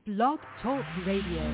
Blog Talk Radio.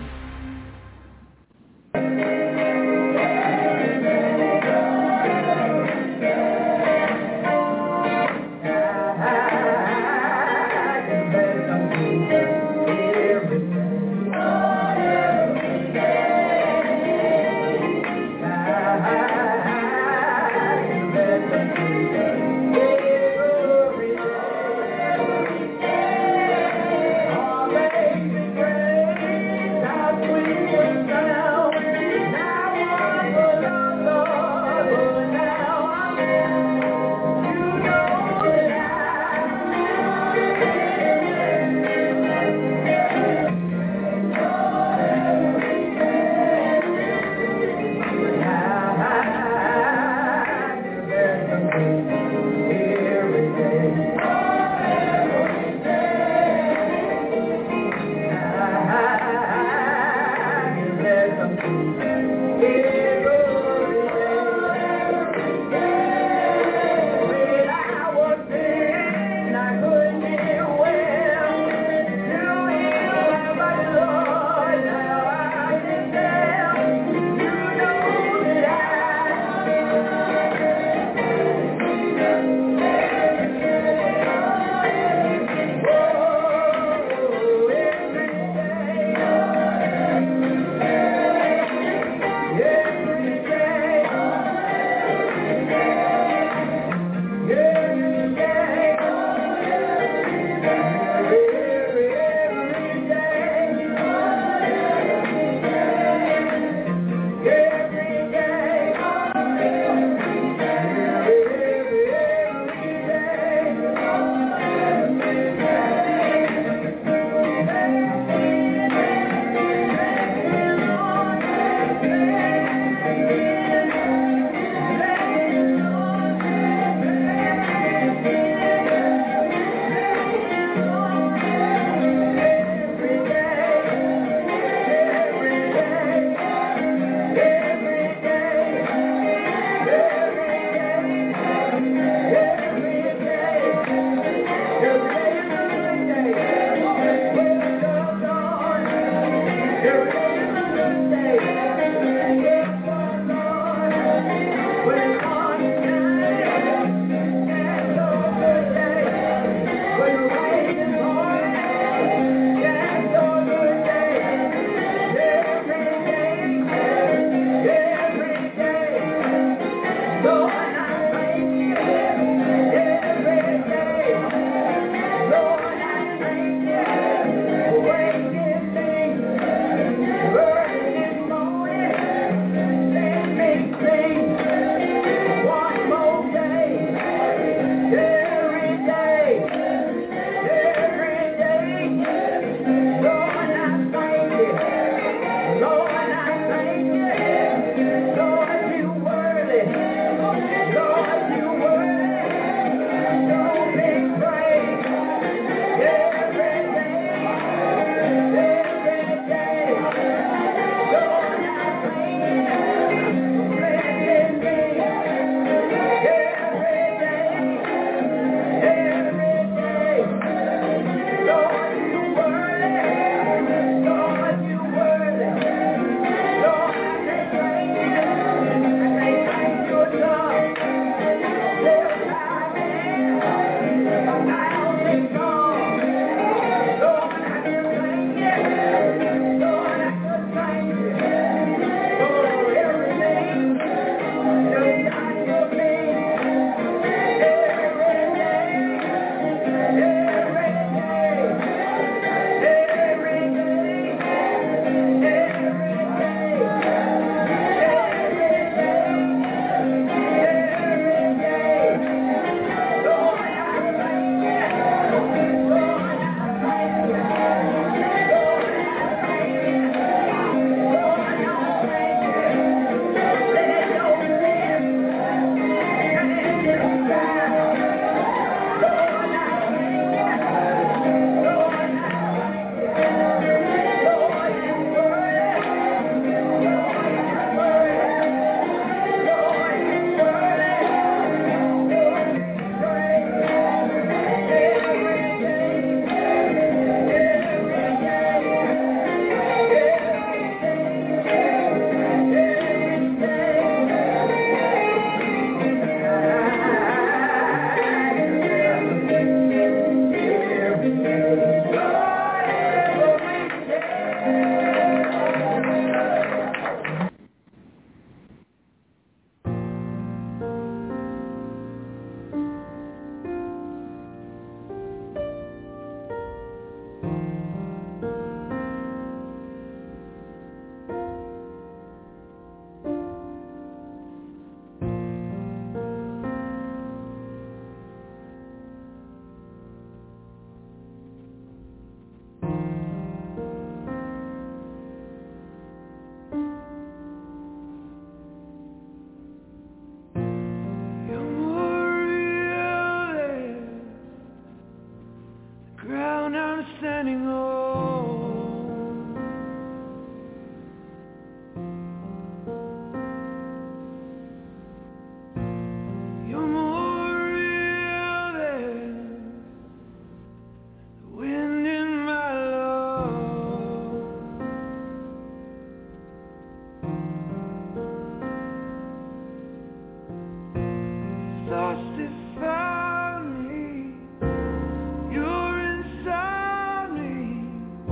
You're inside me.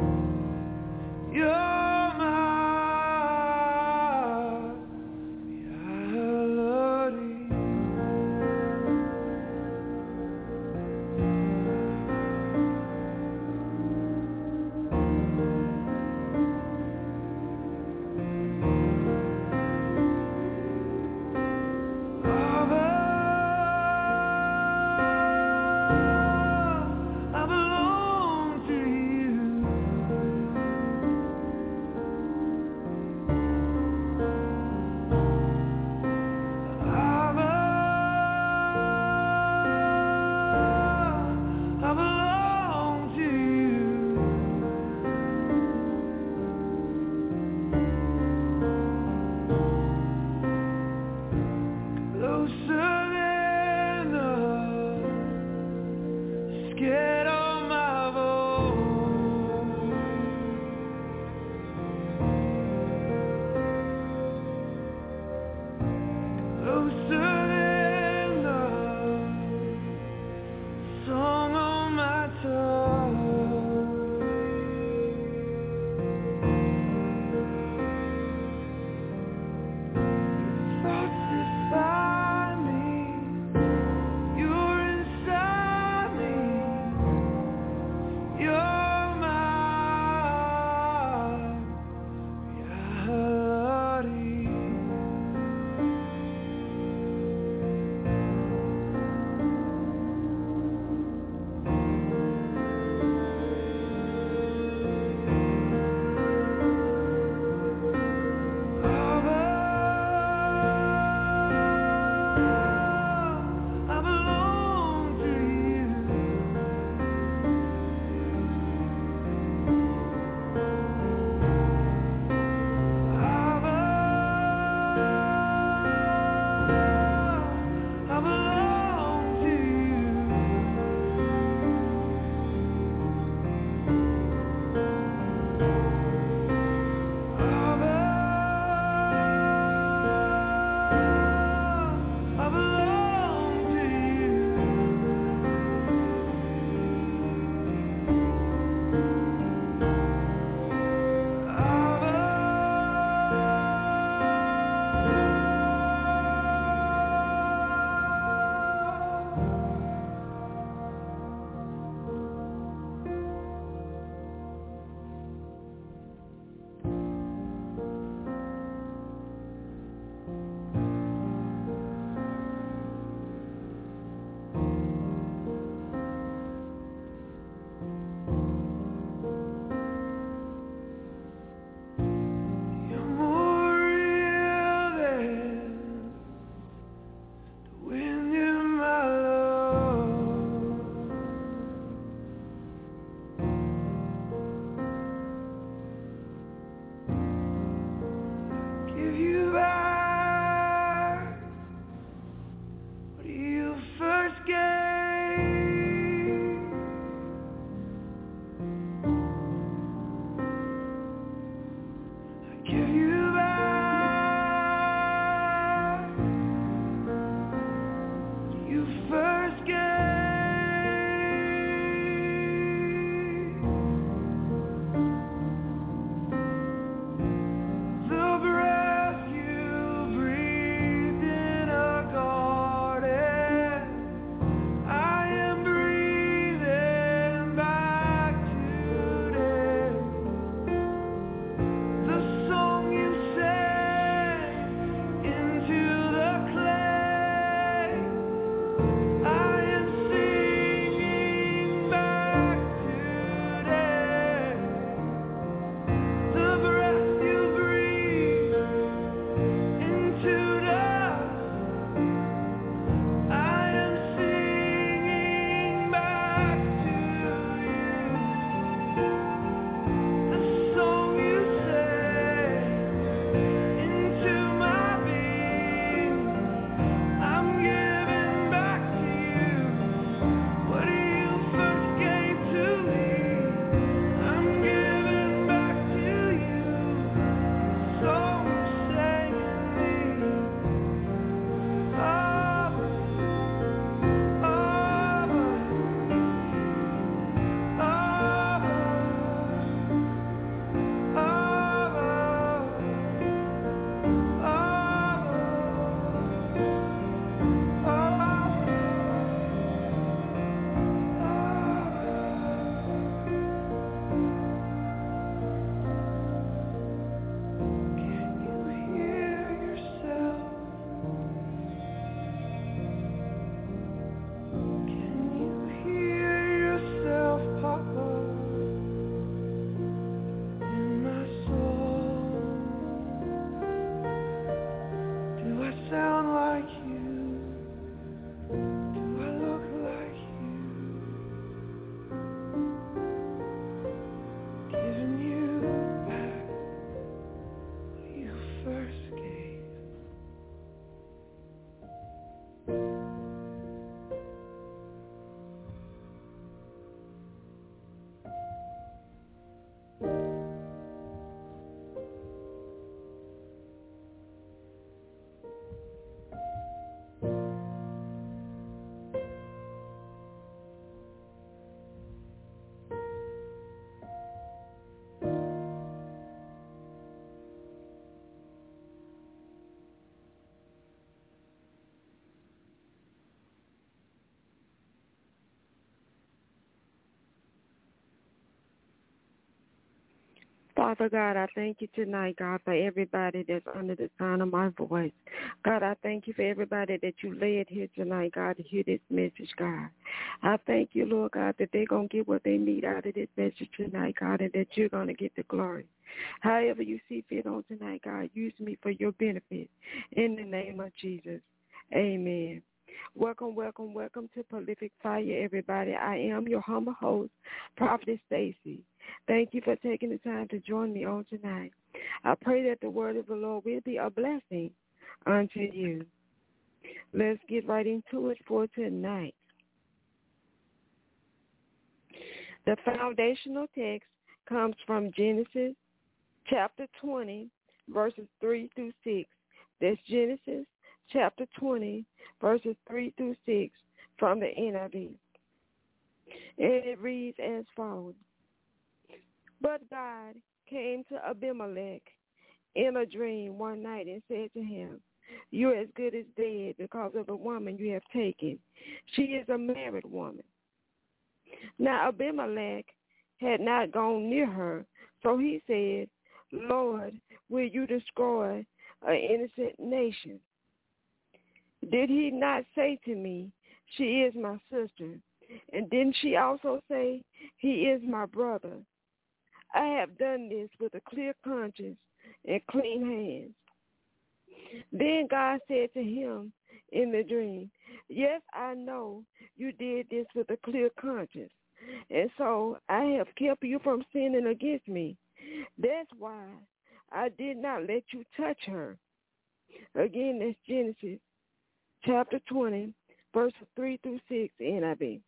Father God, I thank you tonight, God, for everybody that's under the sound of my voice. God, I thank you for everybody that you led here tonight, God, to hear this message, God. I thank you, Lord God, that they're going to get what they need out of this message tonight, God, and that you're going to get the glory. However you see fit on tonight, God, use me for your benefit. In the name of Jesus, amen. Welcome, welcome, welcome to Prolific Fire, everybody. I am your humble host, Prophetess Stacy. Thank you for taking the time to join me on tonight. I pray that the word of the Lord will be a blessing unto you. Let's get right into it for tonight. The foundational text comes from Genesis chapter 20, verses 3 through 6. That's Genesis chapter 20, verses 3 through 6 from the NIV. And it reads as follows. But God came to Abimelech in a dream one night and said to him, "You're as good as dead because of the woman you have taken. She is a married woman." Now Abimelech had not gone near her, so he said, "Lord, will you destroy an innocent nation? Did he not say to me, 'She is my sister'? And didn't she also say, 'He is my brother'? I have done this with a clear conscience and clean hands." Then God said to him in the dream, "Yes, I know you did this with a clear conscience, and so I have kept you from sinning against me. That's why I did not let you touch her." Again, that's Genesis chapter 20, verses 3 through 6, NIV.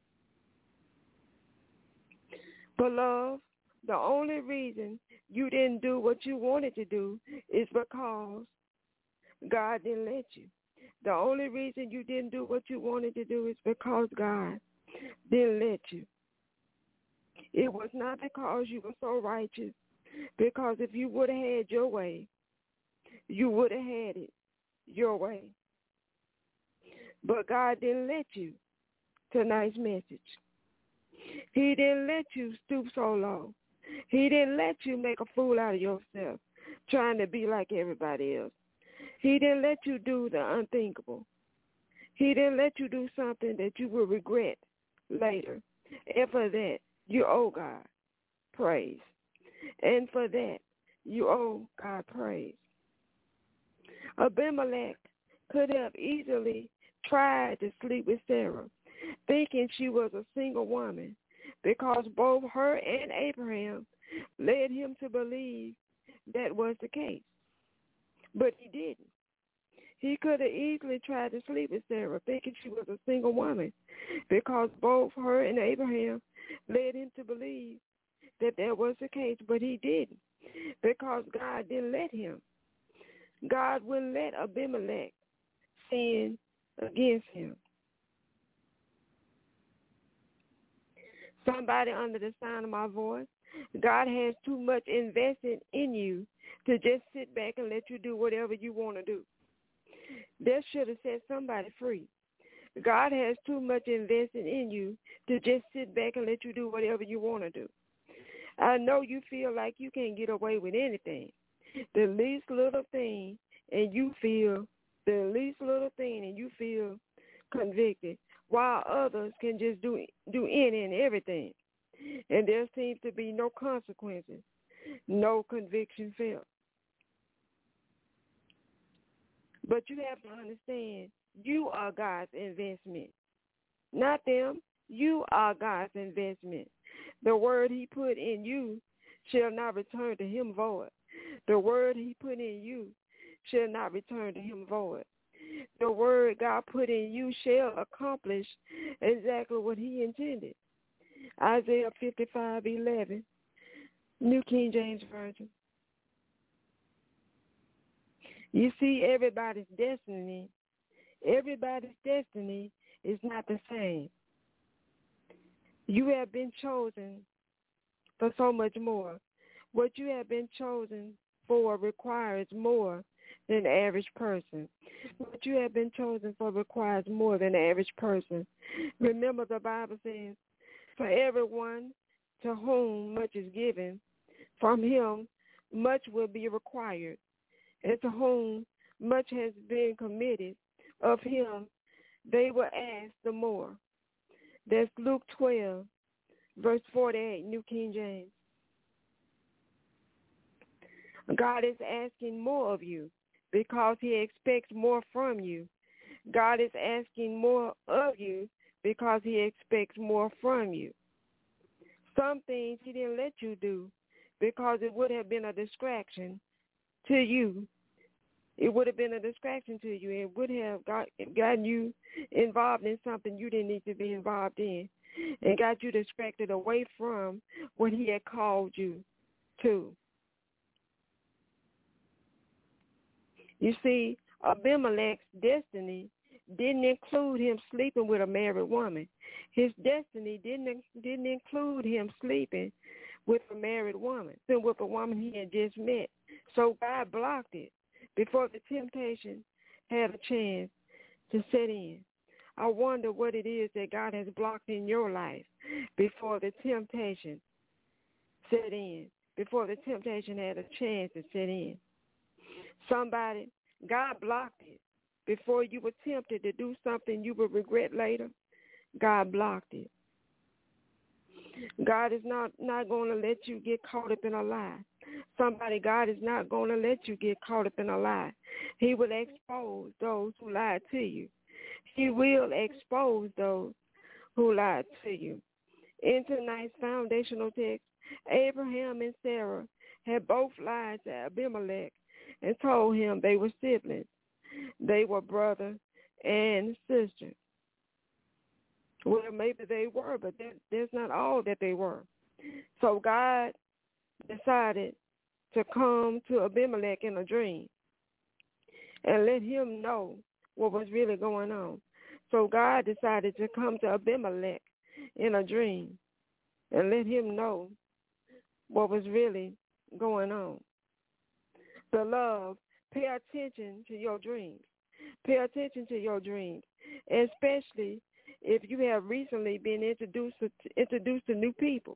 Beloved, the only reason you didn't do what you wanted to do is because God didn't let you. The only reason you didn't do what you wanted to do is because God didn't let you. It was not because you were so righteous, because if you would have had your way, you would have had it your way. But God didn't let you. Tonight's message. He didn't let you stoop so low. He didn't let you make a fool out of yourself, trying to be like everybody else. He didn't let you do the unthinkable. He didn't let you do something that you will regret later. And for that, you owe God praise. And for that, you owe God praise. Abimelech could have easily tried to sleep with Sarah, thinking she was a single woman, because both her and Abraham led him to believe that was the case. But he didn't. He could have easily tried to sleep with Sarah, thinking she was a single woman, because both her and Abraham led him to believe that was the case. But he didn't, because God didn't let him. God wouldn't let Abimelech sin against him. Somebody under the sound of my voice, God has too much invested in you to just sit back and let you do whatever you want to do. That should have set somebody free. God has too much invested in you to just sit back and let you do whatever you want to do. I know you feel like you can't get away with anything. The least little thing, and you feel convicted, while others can just do any and everything. And there seems to be no consequences, no conviction felt. But you have to understand, you are God's investment. Not them. You are God's investment. The word he put in you shall not return to him void. The word he put in you shall not return to him void. The word God put in you shall accomplish exactly what he intended. Isaiah 55:11, New King James Version. You see, everybody's destiny is not the same. You have been chosen for so much more. What you have been chosen for requires more than the average person. What you have been chosen for requires more than the average person. Remember, the Bible says, "For everyone to whom much is given, From him much will be required, and to whom much has been committed, of him they will ask the more. That's Luke 12, verse 48, New King James. God is asking more of you because he expects more from you. God is asking more of you because he expects more from you. Some things he didn't let you do because it would have been a distraction to you. It would have been a distraction to you. It would have gotten you involved in something you didn't need to be involved in and got you distracted away from what he had called you to. You see, Abimelech's destiny didn't include him sleeping with a married woman. His destiny didn't include him sleeping with a married woman, with a woman he had just met. So God blocked it before the temptation had a chance to set in. I wonder what it is that God has blocked in your life before the temptation set in, before the temptation had a chance to set in. Somebody, God blocked it before you were tempted to do something you would regret later. God blocked it. God is not going to let you get caught up in a lie. Somebody, God is not going to let you get caught up in a lie. He will expose those who lied to you. He will expose those who lied to you. In tonight's foundational text, Abraham and Sarah had both lied to Abimelech and told him they were siblings. They were brother and sister. Well, maybe they were, but that's not all that they were. So God decided to come to Abimelech in a dream and let him know what was really going on. So God decided to come to Abimelech in a dream and let him know what was really going on. Beloved, pay attention to your dreams. Pay attention to your dreams, especially if you have recently been introduced to new people.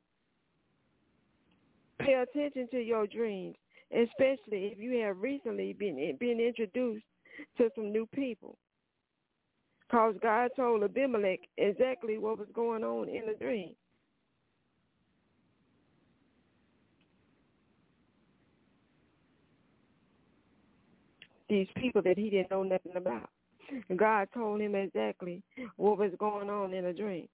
Pay attention to your dreams, especially if you have recently been introduced to some new people. Because God told Abimelech exactly what was going on in the dream. These people that he didn't know nothing about. God told him exactly what was going on in a dream.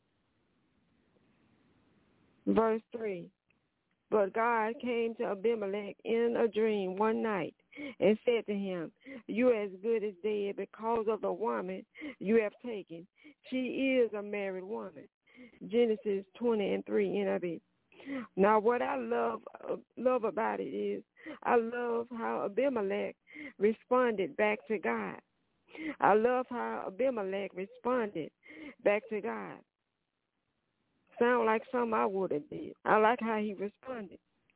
Verse 3, but God came to Abimelech in a dream one night and said to him, you are as good as dead because of the woman you have taken. She is a married woman. Genesis 20:3 NIV. Now, what I love about it is I love how Abimelech responded back to God. I love how Abimelech responded back to God. Sound like something I would have did. I like how he responded.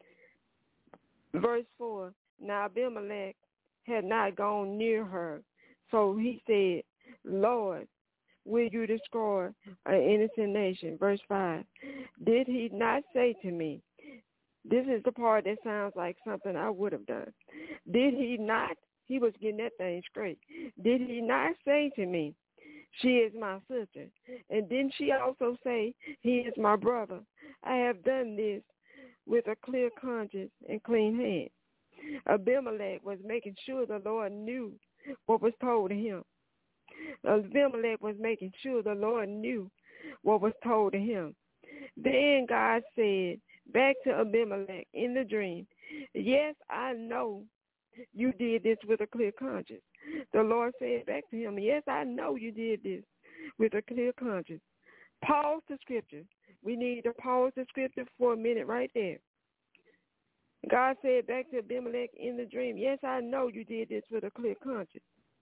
Verse 4, now Abimelech had not gone near her, so he said, Lord, will you destroy an innocent nation? Verse 5, did he not say to me, this is the part that sounds like something I would have done. Did he not? He was getting that thing straight. Did he not say to me, she is my sister? And didn't she also say, he is my brother? I have done this with a clear conscience and clean hands. Abimelech was making sure the Lord knew what was told to him. Abimelech was making sure the Lord knew what was told to him. Then God said back to Abimelech in the dream, yes, I know you did this with a clear conscience. The Lord said back to him, yes, I know you did this with a clear conscience. Pause the scripture. We need to pause the scripture for a minute right there. God said back to Abimelech in the dream, yes, I know you did this with a clear conscience.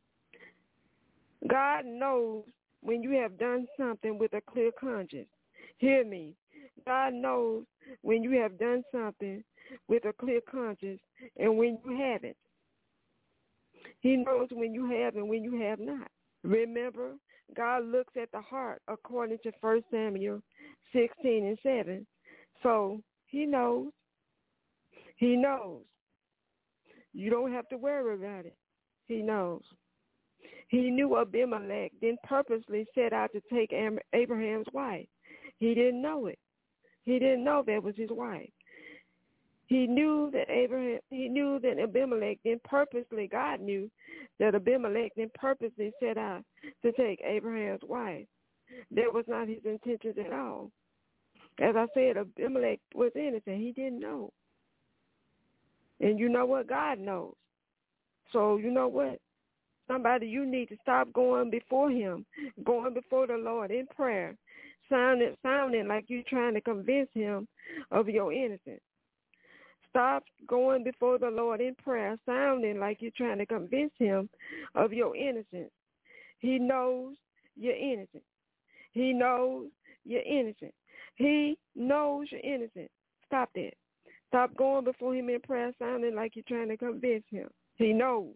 God knows when you have done something with a clear conscience. Hear me. God knows when you have done something with a clear conscience and when you haven't. He knows when you have and when you have not. Remember, God looks at the heart according to 1 Samuel 16:7. So he knows. He knows. You don't have to worry about it. He knows. He knew Abimelech, then purposely set out to take Abraham's wife. He didn't know it. He didn't know that was his wife. He knew that Abimelech then purposely, God knew that Abimelech then purposely set out to take Abraham's wife. That was not his intentions at all. As I said, Abimelech was innocent. He didn't know. And you know what? God knows. So you know what? Somebody, you need to stop going before him, going before the Lord in prayer, sounding like you're trying to convince him of your innocence. Stop going before the Lord in prayer, sounding like you're trying to convince him of your innocence. He knows you're innocent. He knows you're innocent. He knows you're innocent. Stop that. Stop going before him in prayer, sounding like you're trying to convince him. He knows.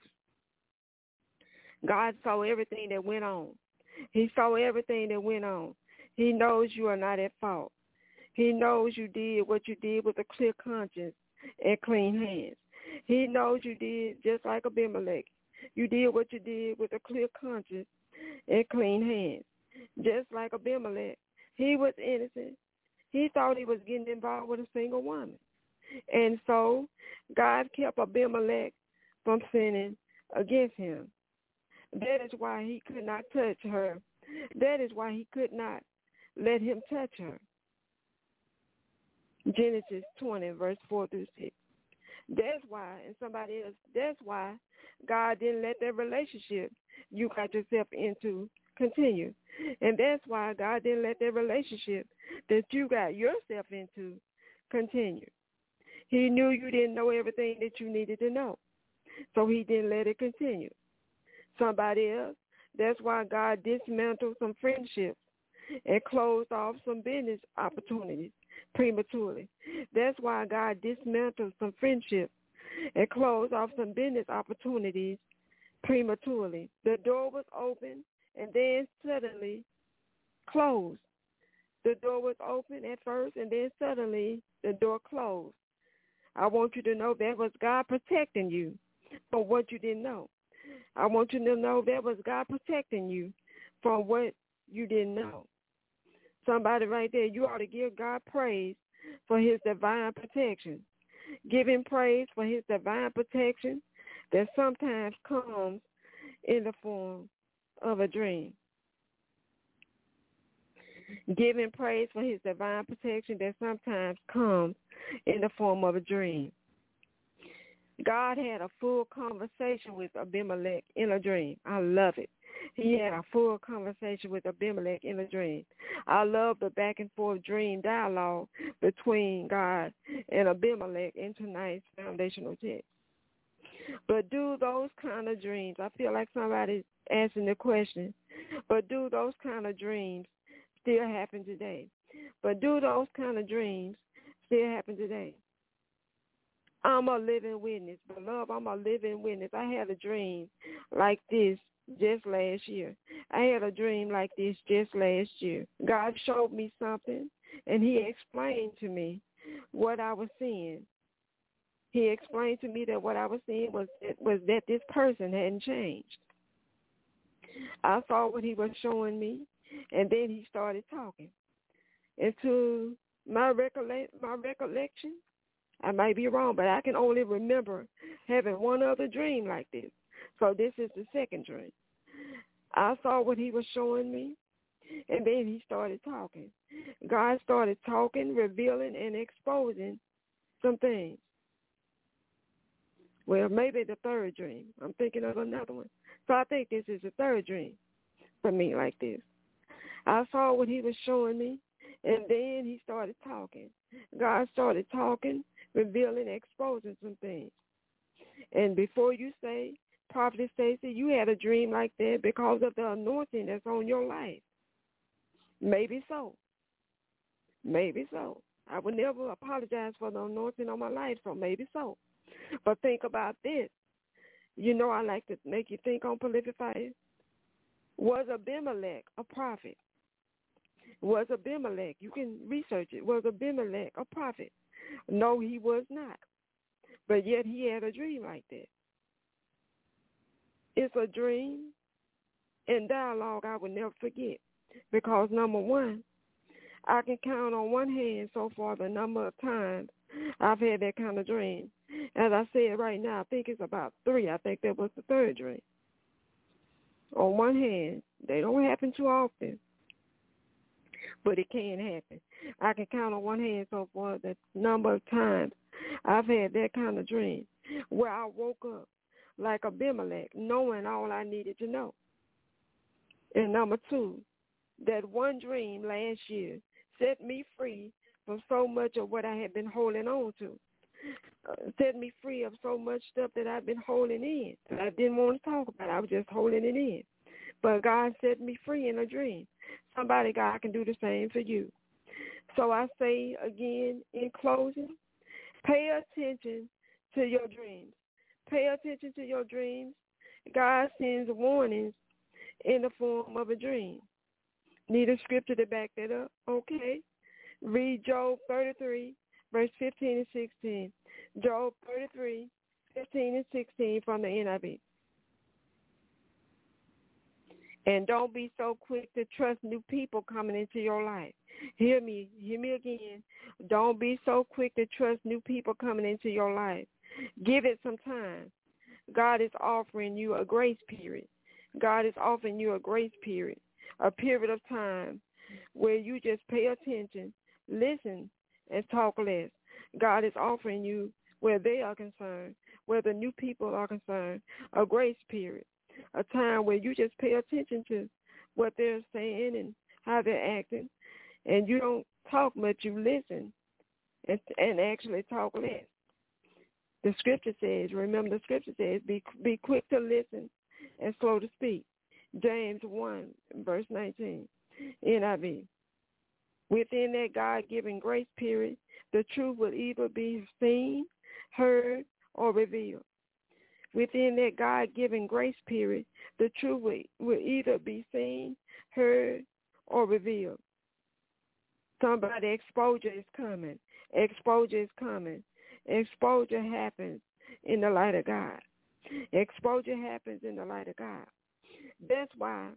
God saw everything that went on. He saw everything that went on. He knows you are not at fault. He knows you did what you did with a clear conscience and clean hands. He knows you did just like Abimelech. You did what you did with a clear conscience and clean hands. Just like Abimelech, he was innocent. He thought he was getting involved with a single woman. And so God kept Abimelech from sinning against him. That is why he could not touch her. That is why he could not let him touch her. Genesis 20, verse 4 through 6. That's why, and somebody else, that's why God didn't let that relationship you got yourself into continue. And that's why God didn't let that relationship that you got yourself into continue. He knew you didn't know everything that you needed to know, so he didn't let it continue. Somebody else, that's why God dismantled some friendships and closed off some business opportunities prematurely. That's why God dismantled some friendships and closed off some business opportunities prematurely. The door was open and then suddenly closed. The door was open at first and then suddenly the door closed. I want you to know that was God protecting you from what you didn't know. I want you to know that was God protecting you from what you didn't know. Somebody right there, you ought to give God praise for his divine protection. Give him praise for his divine protection that sometimes comes in the form of a dream. Give him praise for his divine protection that sometimes comes in the form of a dream. God had a full conversation with Abimelech in a dream. I love it. He had a full conversation with Abimelech in a dream. I love the back and forth dream dialogue between God and Abimelech in tonight's foundational text. But do those kind of dreams, I feel like somebody's asking the question, but do those kind of dreams still happen today? But do those kind of dreams still happen today? I'm a living witness. Beloved, I'm a living witness. I had a dream like this just last year. I had a dream like this just last year. God showed me something, and he explained to me what I was seeing. He explained to me that what I was seeing was that this person hadn't changed. I saw what he was showing me, and then he started talking. And to my recollection, I might be wrong, but I can only remember having one other dream like this. So this is the second dream. I saw what he was showing me, and then he started talking. God started talking, revealing, and exposing some things. Well, maybe the third dream. I'm thinking of another one. So I think this is the third dream for me like this. I saw what he was showing me, and then he started talking. God started talking, revealing, exposing some things. And before you say, Prophet Stacy, you had a dream like that because of the anointing that's on your life. Maybe so. Maybe so. I would never apologize for the anointing on my life, so maybe so. But think about this. You know I like to make you think on Prolific Fire. Was Abimelech a prophet? Was Abimelech, you can research it, was Abimelech a prophet? No, he was not. But yet he had a dream like that. It's a dream and dialogue I would never forget because, number one, I can count on one hand so far the number of times I've had that kind of dream. As I said right now, I think it's about 3. I think that was the third dream. On one hand, they don't happen too often, but it can happen. I can count on one hand so far the number of times I've had that kind of dream where I woke up like Abimelech, knowing all I needed to know. And number 2, that one dream last year set me free from so much of what I had been holding on to. Set me free of so much stuff that I've been holding in. I didn't want to talk about it. I was just holding it in. But God set me free in a dream. Somebody, God, can do the same for you. So I say again in closing, pay attention to your dreams. Pay attention to your dreams. God sends warnings in the form of a dream. Need a scripture to back that up? Okay. Read Job 33, verse 15 and 16. Job 33, 15 and 16 from the NIV. And don't be so quick to trust new people coming into your life. Hear me again. Don't be so quick to trust new people coming into your life. Give it some time. God is offering you a grace period. God is offering you a grace period, a period of time where you just pay attention, listen, and talk less. God is offering you, where they are concerned, where the new people are concerned, a grace period, a time where you just pay attention to what they're saying and how they're acting, and you don't talk much, you listen and actually talk less. The scripture says, remember the scripture says, be quick to listen and slow to speak. James 1, verse 19, NIV. Within that God-given grace period, the truth will either be seen, heard, or revealed. Within that God-given grace period, the truth will either be seen, heard, or revealed. Somebody, exposure is coming. Exposure is coming. Exposure happens in the light of God. Exposure happens in the light of God. That's why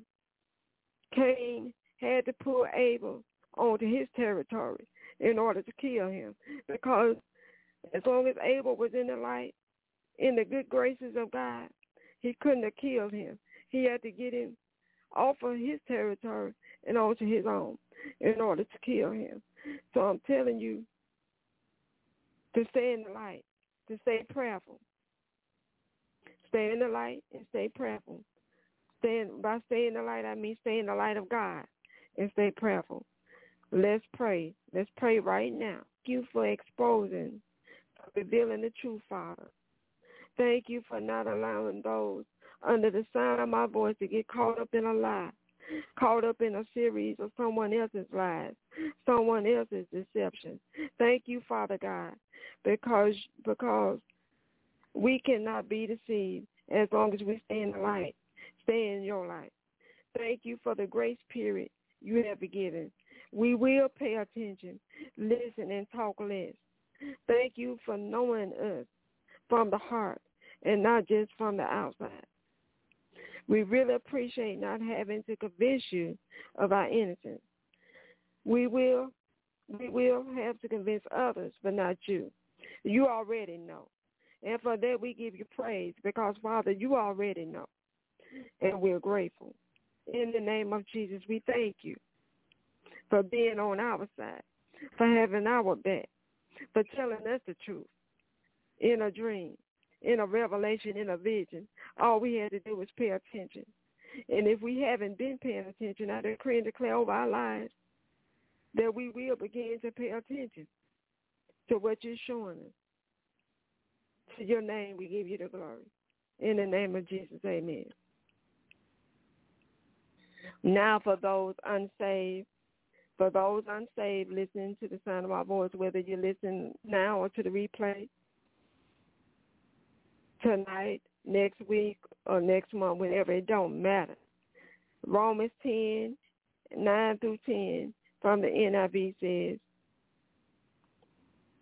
Cain had to pull Abel onto his territory in order to kill him, because as long as Abel was in the light, in the good graces of God, he couldn't have killed him. He had to get him off of his territory and onto his own in order to kill him. So I'm telling you to stay in the light, to stay prayerful. Stay in the light and stay prayerful. By stay in the light, I mean stay in the light of God and stay prayerful. Let's pray. Let's pray right now. Thank you for exposing, for revealing the truth, Father. Thank you for not allowing those under the sound of my voice to get caught up in a lie, caught up in a series of someone else's lies, someone else's deception. Thank you, Father God, because we cannot be deceived as long as we stay in the light, stay in your light. Thank you for the grace period you have given. We will pay attention, listen, and talk less. Thank you for knowing us from the heart and not just from the outside. We really appreciate not having to convince you of our innocence. We will have to convince others, but not you. You already know. And for that, we give you praise because, Father, you already know. And we're grateful. In the name of Jesus, we thank you for being on our side, for having our back, for telling us the truth in a dream, in a revelation, in a vision. All we had to do was pay attention. And if we haven't been paying attention, I decree and declare over our lives that we will begin to pay attention to what you're showing us. To your name, we give you the glory. In the name of Jesus, amen. Now for those unsaved listening to the sound of my voice, whether you listen now or to the replay, tonight, next week, or next month, whenever, it don't matter. Romans 10, 9 through 10 from the NIV says,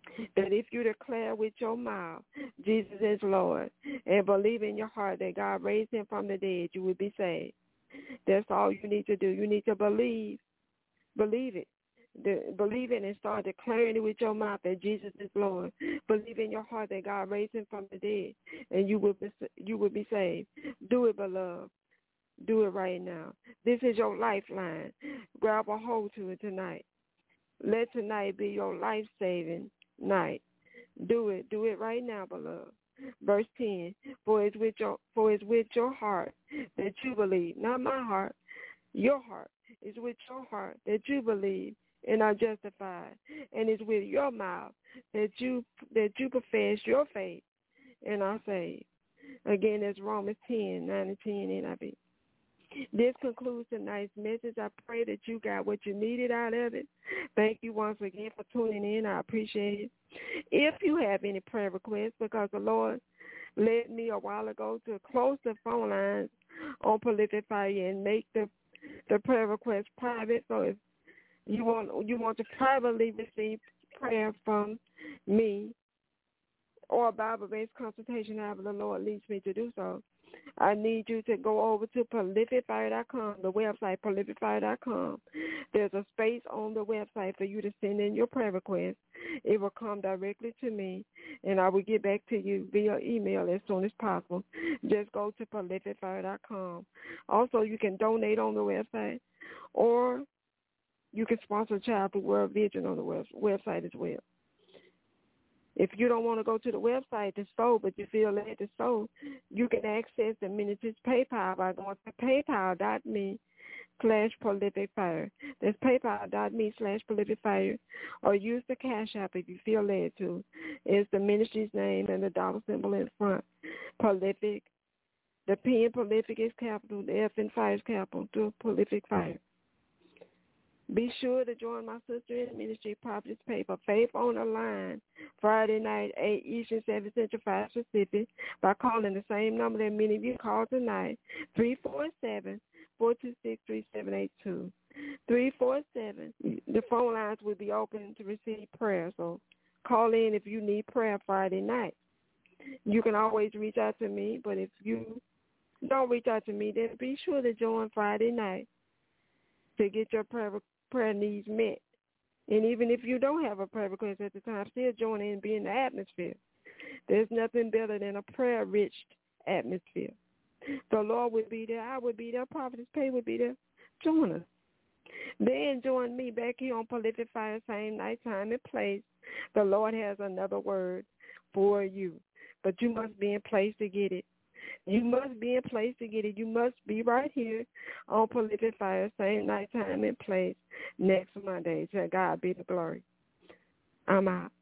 that if you declare with your mouth Jesus is Lord and believe in your heart that God raised him from the dead, you will be saved. That's all you need to do. You need to believe it. Believe it and start declaring it with your mouth that Jesus is Lord. Believe in your heart that God raised him from the dead, and you will be saved. Do it, beloved. Do it right now. This is your lifeline. Grab a hold to it tonight. Let tonight be your life-saving night. Do it. Do it right now, beloved. Verse 10, for it's with your heart that you believe, not my heart, your heart. It's with your heart that you believe and are justified, and it's with your mouth that you profess your faith and are saved. Again, it's Romans 10, 9 and 10 NIV. This concludes tonight's message. I pray that you got what you needed out of it. Thank you once again for tuning in. I appreciate it. If you have any prayer requests, because the Lord led me a while ago to close the phone lines on Prolific Fire and make the prayer request private. So if you want to privately receive prayer from me or a Bible-based consultation, however the Lord leads me to do so, I need you to go over to prolificfire.com, the website, prolificfire.com. There's a space on the website for you to send in your prayer request. It will come directly to me, and I will get back to you via email as soon as possible. Just go to prolificfire.com. Also, you can donate on the website, or you can sponsor a child through World Vision on the website as well. If you don't want to go to the website to sow, but you feel led to sow, you can access the ministry's PayPal by going to paypal.me/prolificfire. That's paypal.me/prolificfire, or use the Cash App if you feel led to. It's the ministry's name and the dollar symbol in front. Prolific. The P in Prolific is capital. The F in Fire is capital. To Prolific Fire. Be sure to join my sister in the ministry, Prophetess Paper, Faith on the Line, Friday night, 8 Eastern, 7 Central, 5 Pacific, by calling the same number that many of you called tonight, 347-426-3782. 347. The phone lines will be open to receive prayer, so call in if you need prayer Friday night. You can always reach out to me, but if you don't reach out to me, then be sure to join Friday night to get your prayer needs met. And even if you don't have a prayer request at the time, still join in and be in the atmosphere. There's nothing better than a prayer-rich atmosphere. The Lord would be there. I would be there. Prophetess Pay would be there. Join us. Then join me back here on Prolific Fire, same night, time, and place. The Lord has another word for you, but you must be in place to get it. You must be in place to get it. You must be right here on Prolific Fire, same night, time, and place, next Monday. To God be the glory. I'm out.